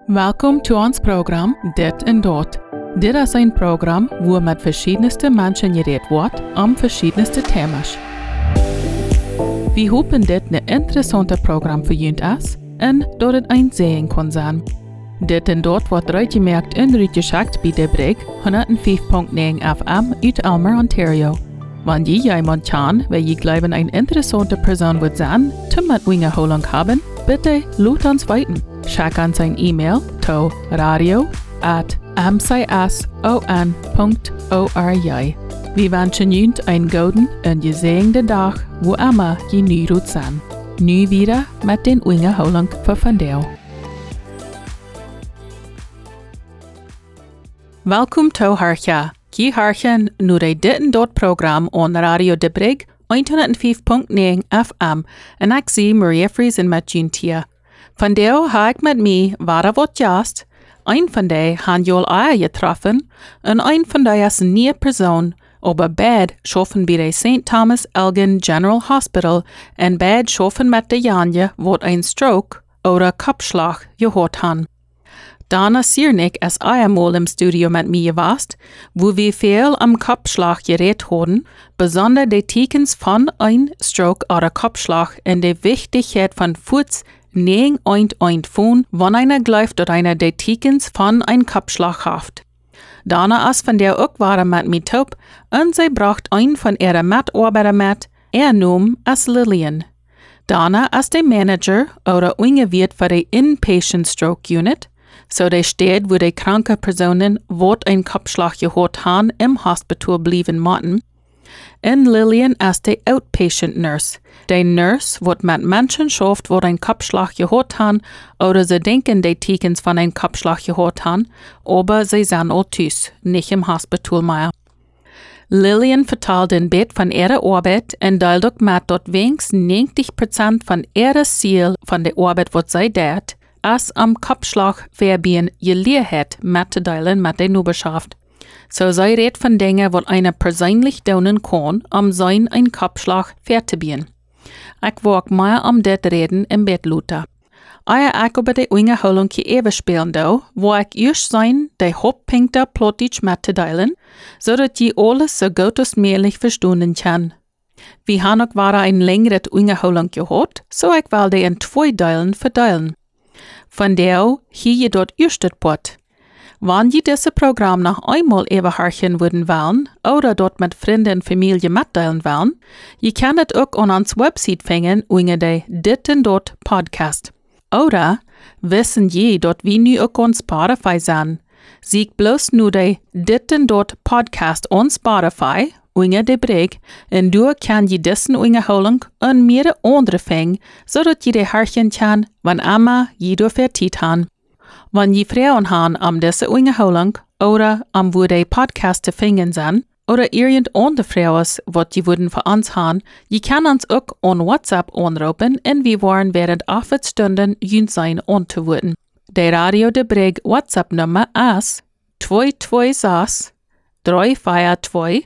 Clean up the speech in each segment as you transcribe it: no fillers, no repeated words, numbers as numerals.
Welkom to ons program Dit en Dat. Dit is een program waar met verschiedenste mensen geredet wordt om verschiedenste thema's. We hopen dit een interessante program voor jullie is en dat het een zegen kan zijn. Dit en Dat wordt uitgemerkt en uitgeschakt bij De Brig 105.9 FM uit Elmer, Ontario. Wanneer jij iemand kan, waar je glauben een interessante persoon wordt zijn, te met winge holang hebben, bitte laat ons weten. Schick ons een e-mail to radio@mcson.org. We wensen jullie een gouden en gezegende dag, wo immer je nu doet zijn. Nu wieder met den winge holang voor vandaag. Welkom to Hartja. Je hartjen nu de Dit en Dat program on Radio De Brig 105.9 FM en ik zie Maria Friesen met Juntia. Vandaag ga ik met mij wat juist. Een van die han jul eier getroffen en een van die is een nieuwe persoon. Op bed schaffen bij de St. Thomas Elgin General Hospital en bed schaffen met de janje wat een stroke oder Kopfschlag gehad han. Dana Siernik is eenmaal im Studio met mij geweest, wo we veel am Kopfschlag geredet hadden, besonders de tekens van een stroke oder Kopfschlag en de wichtigheid van voets negen eind von, wann einer glaubt, dat einer de tekens van een Kopfschlag heeft. Dana is van der ook waren met mij top, en zij bracht een van ihre medarbeiter met, noem as Lillian. Dana is de manager oder ingewierd voor de Inpatient Stroke Unit, so de steed wo de kranke personen wat een Kopfschlag gehad han im hospital blijven moeten. En Lillian is de outpatient nurse. De nurse wat met mensen schafft wat een Kopfschlag gehad han, oder ze denken de tekens van een Kopfschlag gehad han, aber ze zijn al thuis, niet im hospital meer. Lillian vertelt in bed van ihre arbeid en deelt ook met dat wenigstens 90% van ihre ziel van de arbeid wat zij deed, als am Kopfschlag verbien geleerd met te delen met de Nuberschaft. So zij redt van dingen wat einer persoonlijk doen kan om zijn een Kopfschlag te bieden. Ik wou meer om dit reden in bed luta. Eier ik op de winge holungje even spelen do, wo ik eerst zijn de hoofdpunkten plottig met te delen, zodat je alles zo goed als mogelijk verstaan kan. We han ook waar een längere winge holungje gehad, so ik wil de in 2 delen verdelen. Vandaar hier je dat eerst het pot. Wanneer je deze Programm noch einmal überhören würden wollen oder dort mit Freunden und Familie mitteilen wollen, je kann het ook on ons Website finden unter de Dit en Dat Podcast. Oder wissen je dat we nu ook on Spotify zijn. Zie bloß nu de Dit en Dat Podcast on Spotify unter de Brig en door kan je dessen onderhouding en meerdere andere vingen, zodat je de herken kan wanneer je door vertiet han. Wanneer je vragen han om deze onderhouding, oder om wo de podcast te vinden zijn, oder irgend andere vragen wat je willen voor ons han, je kan ons ook on WhatsApp aanroepen en we waren während 8 stunden jun zijn antwoorden. De Radio De Brig WhatsApp nummer is 226 342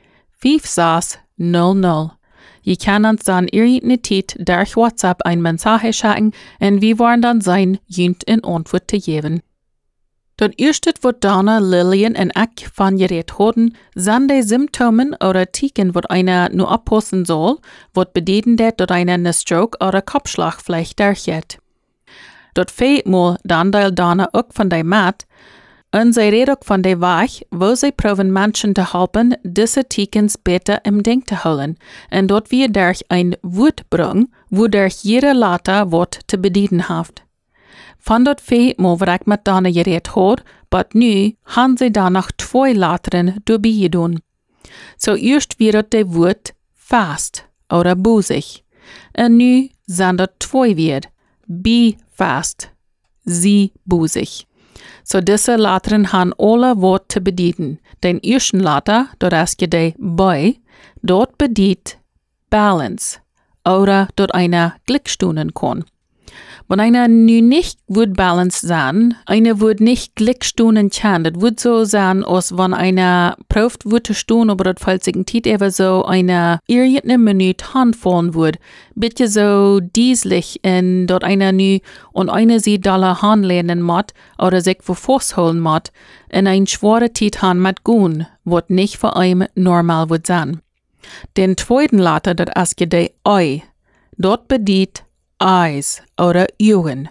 5600. Je kan ons dan irgendeine tijd durch WhatsApp een message schicken en we waren dan zijn junt een antwoord te geven. Dat eerste wat Dana, Lillian en ik van geredet hadden, zijn de symptomen oder teken wat einer nu oppassen zal, wat betekent dat einer een stroke oder Kopfschlag vielleicht durchgeht. Dat veelmaal dan deel Dana ook van de maat, en zij redt ook van de weg, wo zij proben mensen te helpen, deze tekens beter im Denk te houden, en dat we durch een woord brengen, wodurch jeder later wat te bedienen heeft. Van dat veelmaal wat ik met Dana geredet had, but nu han zij dan nog 2 lateren doorby gedaan. So eerst weer dat de woord fast, oder boezig, en nu zijn dat 2 weer, be fast, sie boezig. So diese lateren han alle wat te bedienen. Den eersten later, dat is je de bij, dort bedient balance, oder dort einer Glück stunden kann. Wenn einer nu nicht gut balanced sein, einer wird nicht Glückstunden chan. Das wird so sein, als wenn einer prüft wird zu stehen, aber das falsigen Tiet ever so eine irgendeine Minute handfallen wird. Bitte so dieslich in dort einer nu und einer sie Dollar handlehnen mat oder sich für holen mat in ein schwere Tiet han mat gun, wird nicht für einem normal wird sein. Den zweiten Later, das aske de Ei, dort bedient Eyes oder Augen.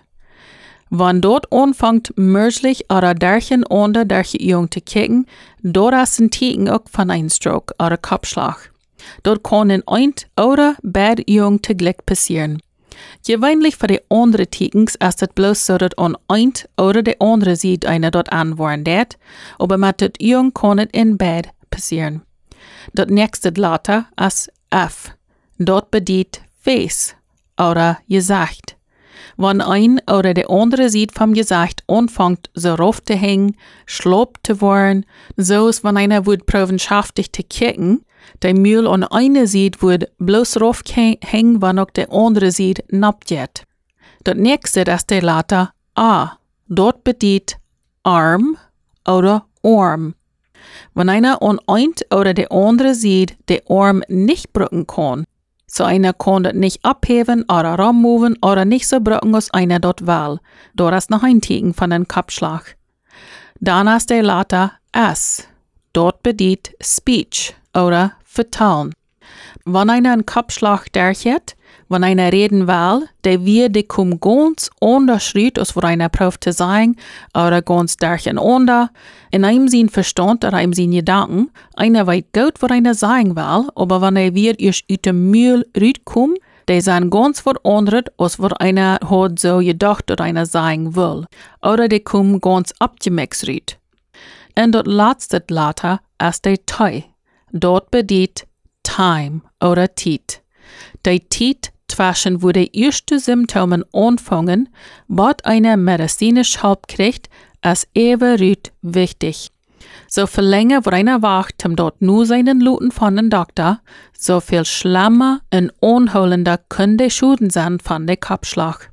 Wenn dort anfängt, möglich oder derchen unter derche Augen zu kicken, dort ist ein Ticken auch von ein Stroke oder Kopfschlag. Dort können ein oder beide Augen teglich passieren. Gewöhnlich für die andere Tickens ist es bloß so, dass an ein oder die andere Seite einer dort anwaren wird, aber mit den Augen kann es in beide passieren. Das nächste Letter ist F. Dort bedient Face oder Gesicht. Wenn ein oder der andere Seite vom Gesicht anfängt, so rauf zu hängen, schlapp zu werden, so ist, wenn einer wird provenschaftig zu kicken, der Mühl an einer Seite wird bloß rauf hängen, wenn auch der andere Seite nappt. Das nächste ist der Letter A. Dort bedient Arm oder Arm. Wenn einer an ein oder der andere Seite den Arm nicht brücken kann, so einer kann das nicht abheben oder rammoven oder nicht so brücken, als einer dort will. Dort ist noch ein Ticken von einem Kopfschlag. Dann ist der Letter S. Dort bedient Speech oder vertellen. Wenn einer einen Kopfschlag durchhat, wenn einer reden will, der wird die kum ganz unterschritt, als wo einer prüft zu sein, oder ganz durcheinander, in einem Sinn Verstand oder einem Sinn Gedanken, einer weiß gut, was einer sagen will, aber wenn er wird erst aus dem Mühl rauskommt, der sind ganz was anderes, als was einer hat so gedacht, dass einer sagen will, oder der kommt ganz abgemixt raus. Und das letzte Letter ist der T. Dort bedient Time oder Zeit. Der Zeit zwischen wo die ersten Symptome anfangen, bald einer medizinisch Hilfe kriegt, ist ebenrüt wichtig. So viel länger wo einer wacht, dort nur seinen Luten von den Doktor, so viel schlimmer und unholender können die Schäden sein von dem Kopfschlag.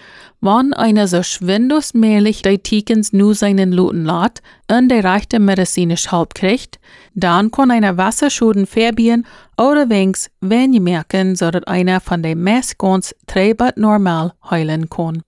Wenn einer so schwindelsmäßig die Tikens nur seinen Luten lässt und die rechte medizinische Hilfe kriegt, dann kann einer Wasserschäden verbieten oder wenigstens wenn ihr merken, so dass einer von den meisten ganz träbert normal heilen kann.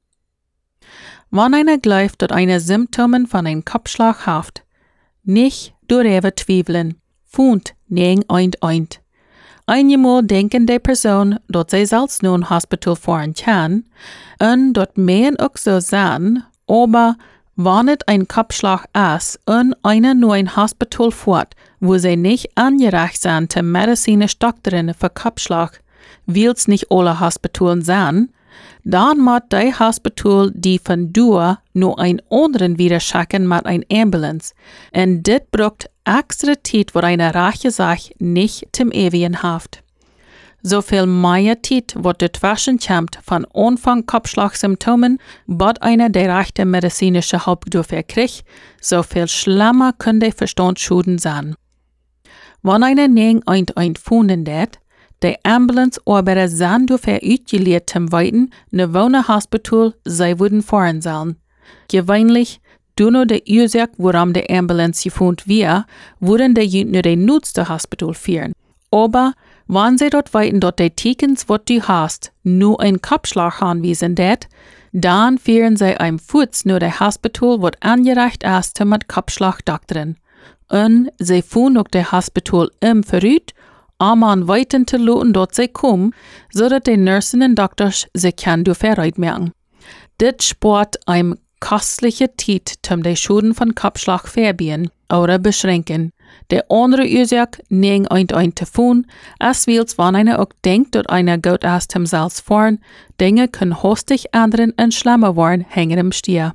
Wenn einer glaubt, dass einer Symptome von einem Kopfschlag hat, nicht darüber zweifeln, fund neng ein. Einmal denken die Person, dass sie selbst nur ein Hospital fahren kann, und dort mehr auch so sein, aber wenn es ein Kopfschlag ist und einer nur ein Hospital fährt, wo sie nicht angereicht sind zu medizinisch Doktorinnen für Kopfschlag, weil es nicht alle Hospitalen sind, dann muss die Hospital die von dir nur ein anderen wieder schicken mit ein Ambulance. Und das braucht extra Zeit, wo eine reiche Sache nicht zum Ewigen haft. So viel mehr Zeit wird dazwischen kommt von Anfang Kopfschlagsymptomen, bis einer die rechte medizinische Hilfe dafür kriegt, so viel schlimmer können die Verstandsschäden sein. Wenn einer nicht ein gefunden wird, die Ambulance-Arbeiter sind dafür ausgelehrt zum Weiten, ne Wohnerhospital sie würden fahren sollen. Gewöhnlich, nur die Ursache, warum die Ambulance gefunden wird, würden die nur die nächste Hospital führen. Aber wenn sie dort weiten, dort die Tikens, was du hast, nur ein Kopfschlag anwiesen wird, dann führen sie ein Fuß nur das Hospital, was angereicht ist mit Kopfschlagdoktoren. Und sie fuhren auch das Hospital im Verrüt, an weiten zu lassen, dort sie kommen, so dass die Nursen und Doktors sich kann dafür merken. Das spart einem kostliche Zeit, die Schäden von Kopfschlag verbieten oder beschränken. Der andere Ursache, nicht ein zu tun, als wenn einer auch denkt, dass einer gut ist, selbst fahren, Dinge können hastig anderen und schlimmer werden, hängen im Stier.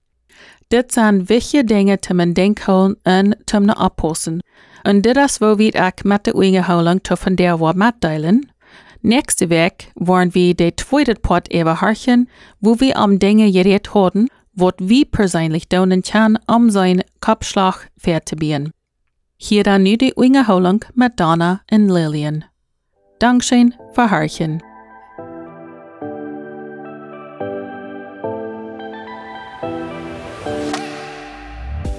Das sind wichtige Dinge zum Denken und zum Abpassen. Und das ist, wo wir auch mit der Eingeholung von der Wort mitteilen. Nächste Woche wollen wir den zweiten Part überhören, wo wir Dinge geredet haben, was wir persönlich tun können, seinen Kopfschlag verzubieten. Hier dann nu die Eingeholung mit Donna und Lillian. Dankeschön für Hörchen.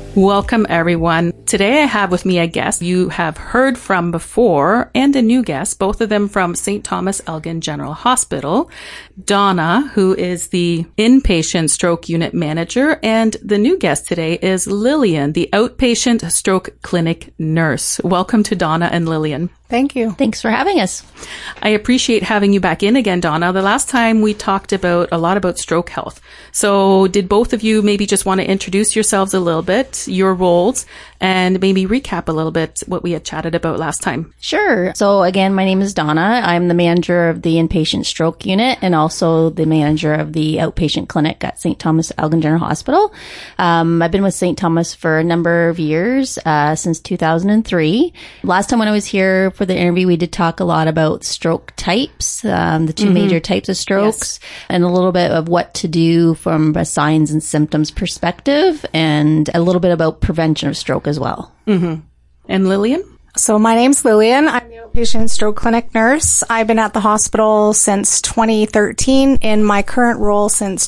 Welcome, everyone. Today I have with me a guest you have heard from before and a new guest, both of them from St. Thomas Elgin General Hospital. Donna, who is the inpatient stroke unit manager, and the new guest today is Lillian, the outpatient stroke clinic nurse. Welcome to Donna and Lillian. Thank you. Thanks for having us. I appreciate having you back in again, Donna. The last time we talked a lot about stroke health. So did both of you maybe just want to introduce yourselves a little bit, your roles, and maybe recap a little bit what we had chatted about last time? Sure. So again, my name is Donna. I'm the manager of the inpatient stroke unit and also the manager of the outpatient clinic at St. Thomas Elgin General Hospital. I've been with St. Thomas for a number of years, since 2003. Last time when I was here for the interview, we did talk a lot about stroke types, the two major types of strokes, and a little bit of what to do from a signs and symptoms perspective, and a little bit about prevention of stroke as well. And Lillian? So my name's Lillian. I'm the outpatient stroke clinic nurse. I've been at the hospital since 2013, in my current role since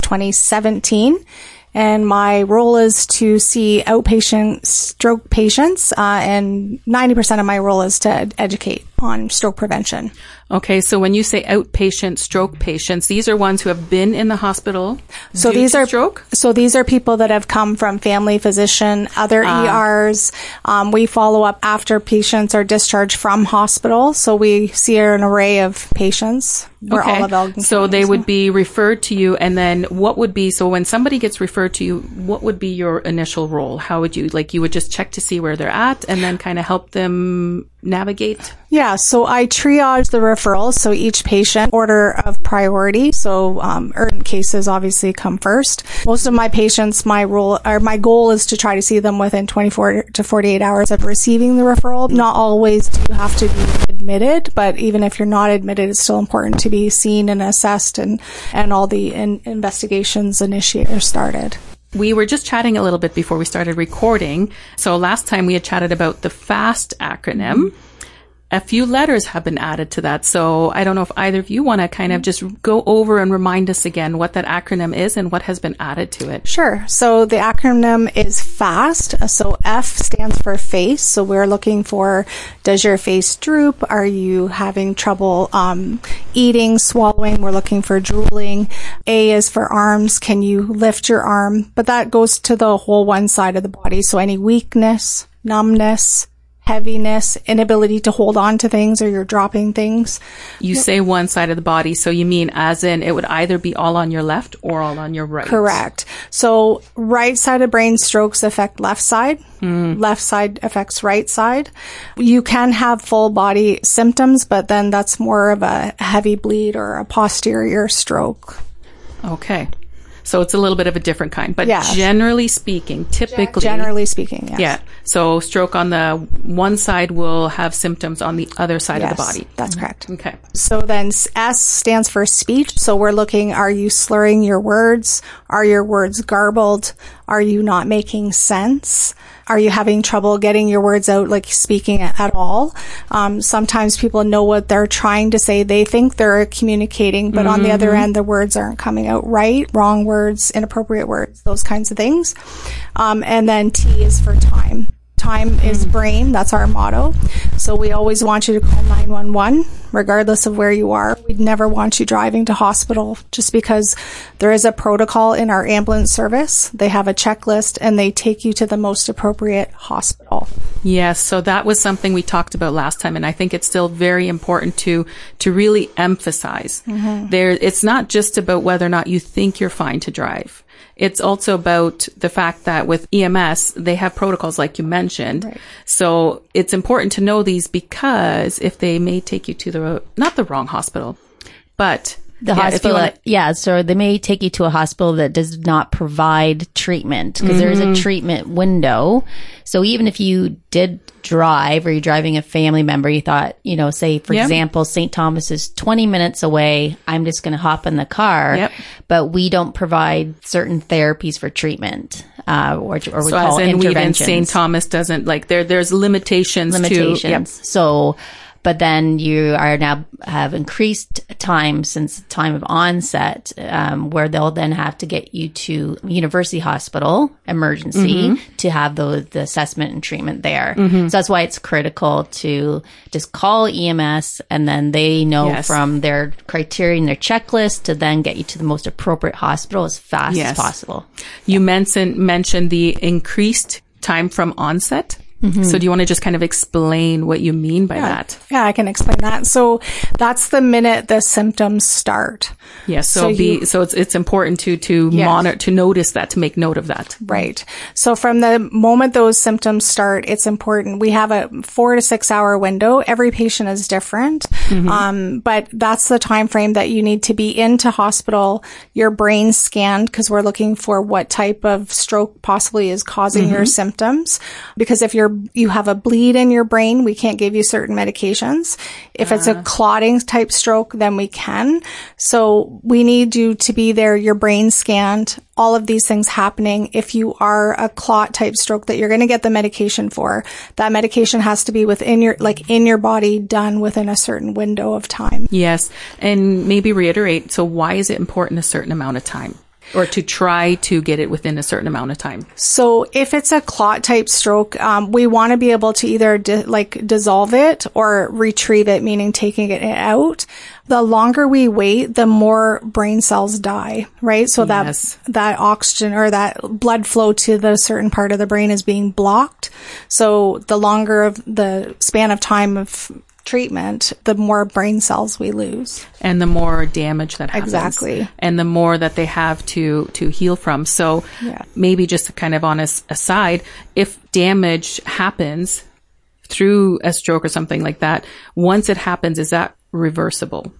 2017. And my role is to see outpatient stroke patients, and 90% of my role is to educate on stroke prevention. Okay, so when you say outpatient stroke patients, these are ones who have been in the hospital due to stroke? So these are people that have come from family physician, other ERs. We follow up after patients are discharged from hospital. So we see an array of patients. We're all of Elgin So County, they would be referred to you, and then what would be, so when somebody gets referred to you, what would be your initial role? How would you, you would just check to see where they're at and then kind of help them navigate? Yeah, so I triage the referrals. So each patient, order of priority. So urgent cases obviously come first. Most of my patients, my goal is to try to see them within 24 to 48 hours of receiving the referral. Not always do you have to be admitted, but even if you're not admitted, it's still important to be seen and assessed, and all the investigations initiated or started. We were just chatting a little bit before we started recording. So last time we had chatted about the FAST acronym. A few letters have been added to that. So I don't know if either of you want to kind of just go over and remind us again what that acronym is and what has been added to it. Sure. So the acronym is FAST. So F stands for face. So we're looking for, does your face droop? Are you having trouble eating, swallowing? We're looking for drooling. A is for arms. Can you lift your arm? But that goes to the whole one side of the body. So any weakness, numbness, heaviness, inability to hold on to things, or you're dropping things. You say one side of the body, so you mean as in it would either be all on your left or all on your right? Correct. So right side of brain strokes affect left side. Left side affects right side. You can have full body symptoms, but then that's more of a heavy bleed or a posterior stroke. Okay. So it's a little bit of a different kind, but generally speaking, typically. Generally speaking, yes. Yeah. So stroke on the one side will have symptoms on the other side of the body. That's correct. Okay. So then S stands for speech. So we're looking, are you slurring your words? Are your words garbled? Are you not making sense? Are you having trouble getting your words out, like speaking at all? Sometimes people know what they're trying to say. They think they're communicating, but on the other end, the words aren't coming out right. Wrong words, inappropriate words, those kinds of things. And then T is for time. Time is brain. That's our motto. So we always want you to call 911, regardless of where you are. We'd never want you driving to hospital, just because there is a protocol in our ambulance service. They have a checklist and they take you to the most appropriate hospital. Yes. So that was something we talked about last time. And I think it's still very important to really emphasize it's not just about whether or not you think you're fine to drive. It's also about the fact that with EMS, they have protocols like you mentioned. Right. So it's important to know these, because if they may take you to not the wrong hospital, but the hospital. So they may take you to a hospital that does not provide treatment, because there is a treatment window. So even if you did drive, or you're driving a family member, you thought, say, for example, St. Thomas is 20 minutes away. I'm just going to hop in the car, but we don't provide certain therapies for treatment. Or we call as in interventions. St. Thomas doesn't, there's limitations. So But then you are now have increased time since the time of onset, where they'll then have to get you to University Hospital emergency to have the assessment and treatment there. So that's why it's critical to just call EMS, and then they know from their criteria and their checklist to then get you to the most appropriate hospital as fast as possible. You mentioned the increased time from onset. So do you want to just kind of explain what you mean by that? Yeah, I can explain that. So that's the minute the symptoms start. Yes. So it's important to monitor, to notice that, to make note of that. Right. So from the moment those symptoms start, it's important. We have a 4 to 6 hour window. Every patient is different. But that's the time frame that you need to be into hospital, your brain scanned, because we're looking for what type of stroke possibly is causing your symptoms. Because if you have a bleed in your brain, we can't give you certain medications. If it's a clotting type stroke, then we can. So we need you to be there, your brain scanned, all of these things happening. If you are a clot type stroke that you're going to get the medication for, that medication has to be within in your body, done within a certain window of time. Yes. And maybe reiterate, so why is it important a certain amount of time? Or to try to get it within a certain amount of time? So if it's a clot type stroke, we want to be able to either dissolve it or retrieve it, meaning taking it out. The longer we wait, the more brain cells die, right? So that oxygen or that blood flow to the certain part of the brain is being blocked. So the longer of the span of time of treatment, the more brain cells we lose. And the more damage that happens. Exactly. And the more that they have to heal from. So maybe just kind of on a aside, if damage happens through a stroke or something like that, once it happens, is that reversible?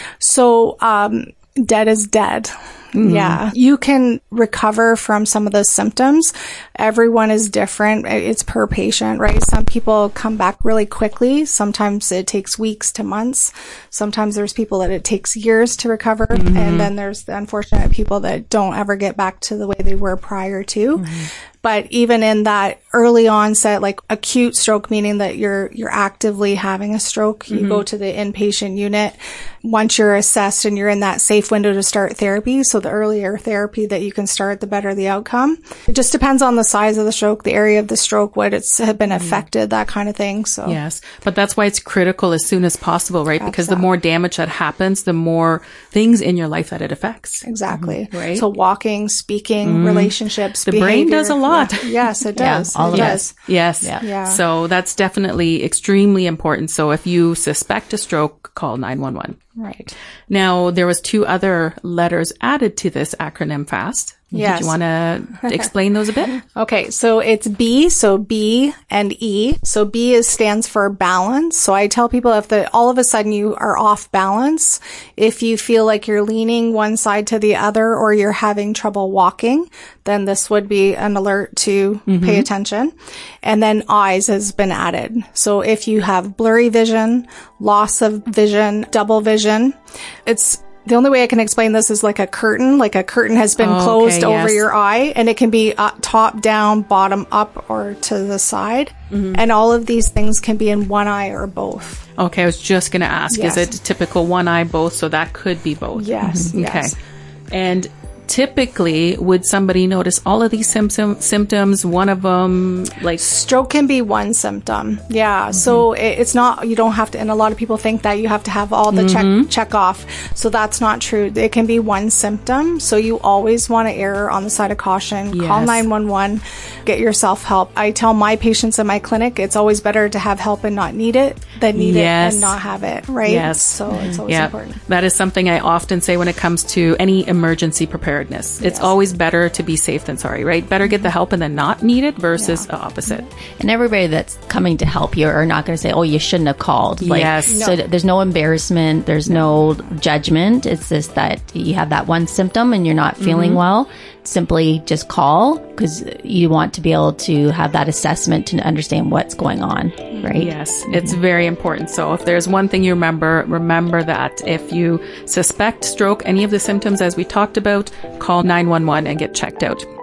So, dead is dead. Yeah. You can recover from some of the symptoms. Everyone is different. It's per patient, right? Some people come back really quickly. Sometimes it takes weeks to months. Sometimes there's people that it takes years to recover. And then there's the unfortunate people that don't ever get back to the way they were prior to. But even in that early onset, like acute stroke, meaning that you're actively having a stroke, you go to the inpatient unit. Once you're assessed and you're in that safe window to start therapy, so the earlier therapy that you can start, the better the outcome. It just depends on the size of the stroke, the area of the stroke, what it's had been affected, that kind of thing. So yes, but that's why it's critical as soon as possible, right? Because the more damage that happens, the more things in your life that it affects. Exactly. Right. So walking, speaking, relationships, the brain does a lot. Yes, it does. All it of does. Yes. Yeah. So that's definitely extremely important. So if you suspect a stroke, call 911. Right. Now, there was 2 other letters added to this acronym FAST. Yes. Did you want to explain those a bit? Okay, so it's B, so B and E. So B stands for balance. So I tell people if all of a sudden you are off balance, if you feel like you're leaning one side to the other or you're having trouble walking, then this would be an alert to pay attention. And then eyes has been added. So if you have blurry vision, loss of vision, double vision, it's the only way I can explain this is like a curtain has been closed over your eye, and it can be top down, bottom up, or to the side. And all of these things can be in one eye or both. Okay, I was just going to ask, is it typical one eye both? So that could be both. Yes. Okay. Yes. And typically, would somebody notice all of these symptoms? One of them, like stroke can be one symptom. Yeah. So it's not, you don't have to, and a lot of people think that you have to have all the check off. So that's not true. It can be one symptom. So you always want to err on the side of caution. Yes. Call 911, get yourself help. I tell my patients in my clinic, it's always better to have help and not need it than need it and not have it. Right. Yes. So it's always important. That is something I often say when it comes to any emergency preparedness. It's always better to be safe than sorry, right? Better get the help and then not need it versus the opposite. And everybody that's coming to help you are not going to say, oh, you shouldn't have called. So there's no embarrassment. There's no judgment. It's just that you have that one symptom and you're not feeling well. Simply just call because you want to be able to have that assessment to understand what's going on, right? Yes, it's very important. So if there's one thing you remember that if you suspect stroke, any of the symptoms as we talked about, call 911 and get checked out.